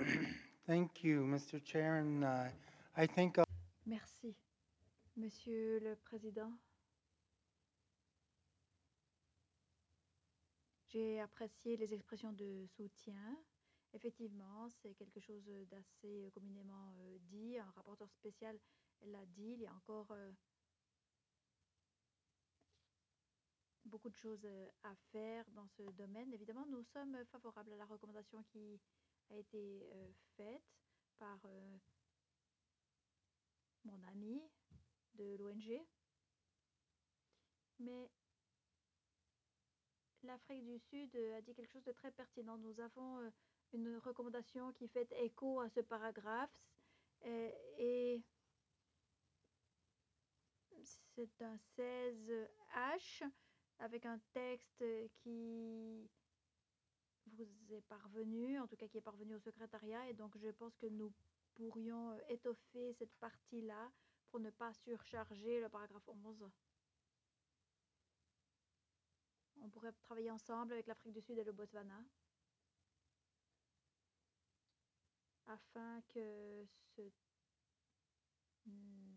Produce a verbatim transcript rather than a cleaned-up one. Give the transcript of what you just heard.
Thank you, mister Chair, and uh, I think uh, Merci, Monsieur le Président. J'ai apprécié les expressions de soutien. Effectivement, c'est quelque chose d'assez communément euh, dit. Un rapporteur spécial l'a dit. Il y a encore euh, beaucoup de choses euh, à faire dans ce domaine. Évidemment, nous sommes favorables à la recommandation qui a été euh, faite par euh, mon ami de l'O N G. Mais l'Afrique du Sud euh, a dit quelque chose de très pertinent. Nous avons euh, une recommandation qui fait écho à ce paragraphe et, et c'est un seize H avec un texte qui vous est parvenu, en tout cas qui est parvenu au secrétariat, et donc je pense que nous pourrions étoffer cette partie-là pour ne pas surcharger le paragraphe onze. On pourrait travailler ensemble avec l'Afrique du Sud et le Botswana afin que ce